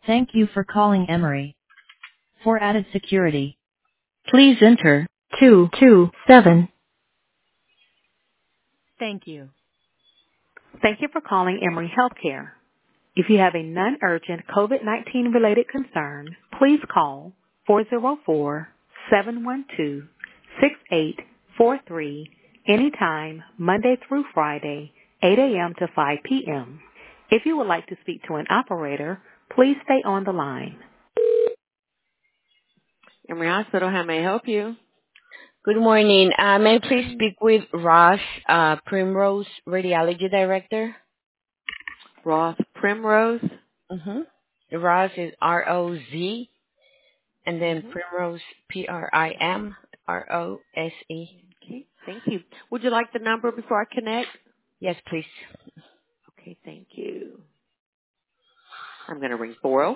Thank you for calling Emory. For added security, please enter 227. Thank you. Thank you for calling Emory Healthcare. If you have a non-urgent COVID-19 related concern, please call 404-712-6843 anytime Monday through Friday, 8 a.m. to 5 p.m. If you would like to speak to an operator, please stay on the line. Emory Hospital, how may I help you? Good morning. May I please speak with Ross Primrose, Radiology Director? Ross Primrose. Mm-hmm. Ross is R-O-Z, and then Primrose, P-R-I-M-R-O-S-E. Okay, thank you. Would you like the number before I connect? Yes, please. Okay, thank you. I'm going to ring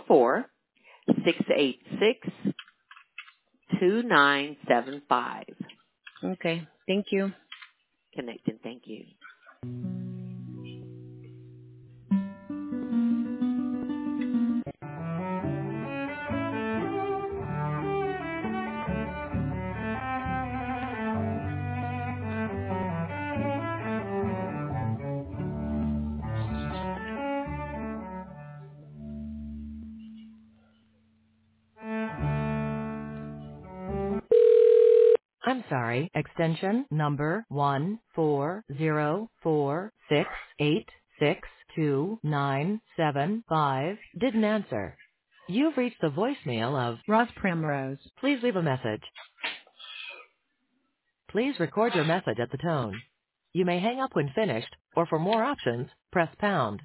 404-686-2975. Okay, thank you. Connecting, thank you. I'm sorry, extension number 14046862975 didn't answer. You've reached the voicemail of Ross Primrose. Please leave a message. Please record your message at the tone. You may hang up when finished, or for more options, press pound.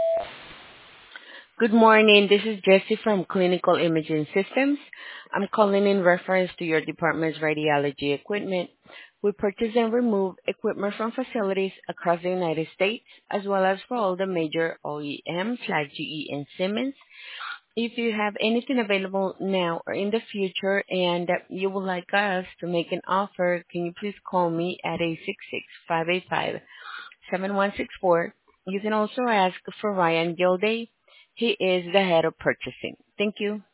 Good morning. This is Jessie from Clinical Imaging Systems. I'm calling in reference to your department's radiology equipment. We purchase and remove equipment from facilities across the United States, as well as for all the major OEMs like GE and Siemens. If you have anything available now or in the future and you would like us to make an offer, can you please call me at 866-585-7164. You can also ask for Ryan Gilday. He is the head of purchasing. Thank you.